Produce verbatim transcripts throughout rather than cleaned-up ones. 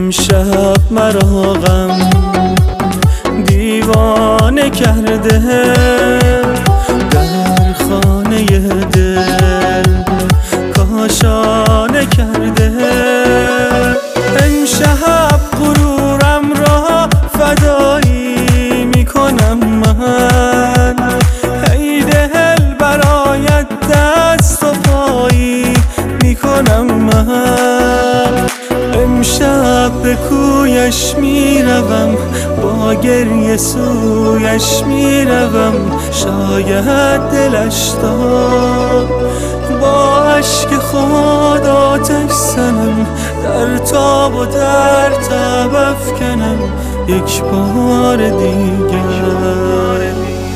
امشب مرا غم دیوانه کرده، در خانه دل کاشانه کرده. امشب غرورم را فدایی میکنم من، ای دل برایت دست و پایی میکنم من. امشب به کویش میروم، با گریه سویش میروم، شاید دلش داد با عشق خود آتش زنم، در تاب و در تب افکنم یک بار دیگر.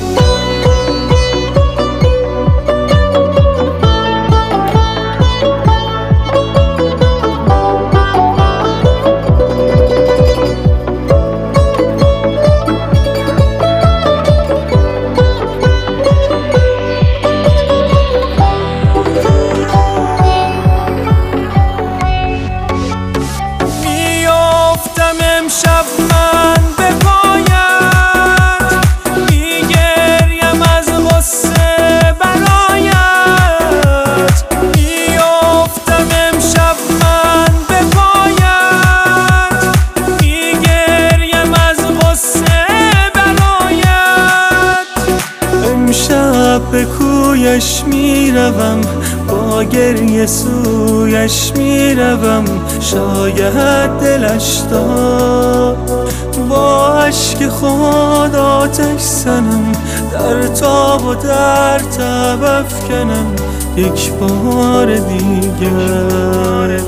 امشب من به پایت میگریم از غصه برایت، میافتم امشب من به پایت میگریم از غصه برایت. امشب به کویش میروم، با گریه سویش میروم، شاید دلش داد با عشق خود آتش زنم، در تاب و در تب افکنم یک بار دیگر.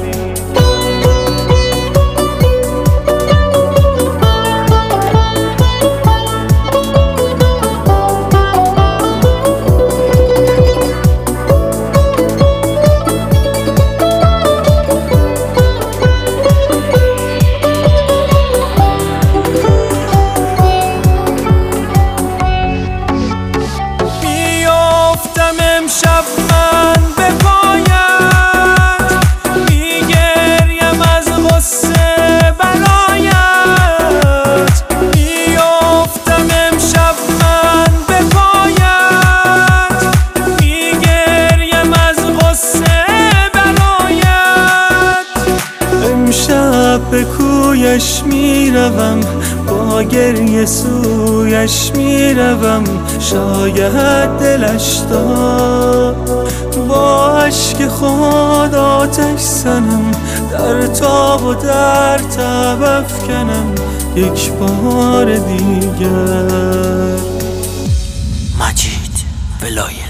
امشب من به پایت میگریم از غصه برایت، میافتم امشب من به پایت میگریم از غصه برایت. امشب به کویش میروم، با گریه سویش میروم، شاید دلش داد با عشق خود آتش زنم، در تاب و در تب افکنم یک بار دیگر. مجید ولایت.